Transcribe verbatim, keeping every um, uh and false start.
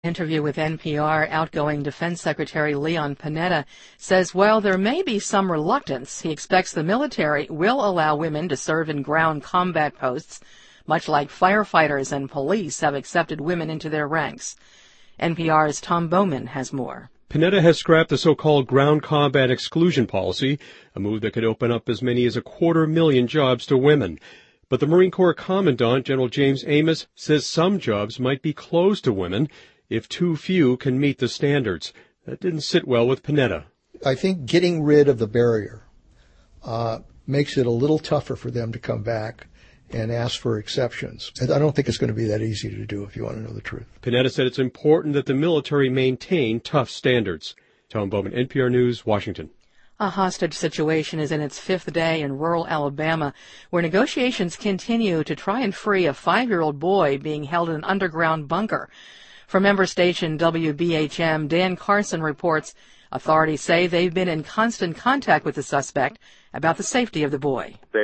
Interview with N P R, outgoing Defense Secretary Leon Panetta says while there may be some reluctance, he expects the military will allow women to serve in ground combat posts, much like firefighters and police have accepted women into their ranks. N P R's Tom Bowman has more. Panetta has scrapped the so-called ground combat exclusion policy, a move that could open up as many as a quarter million jobs to women. But the Marine Corps Commandant, General James Amos, says some jobs might be closed to women if too few can meet the standards. That didn't sit well with Panetta. I think getting rid of the barrier uh, makes it a little tougher for them to come back and ask for exceptions. I don't think it's going to be that easy to do, if you want to know the truth. Panetta said it's important that the military maintain tough standards. Tom Bowman, N P R News, Washington. A hostage situation is in its fifth day in rural Alabama, where negotiations continue to try and free a five-year-old boy being held in an underground bunker. From member station W B H M, Dan Carson reports authorities say they've been in constant contact with the suspect about the safety of the boy.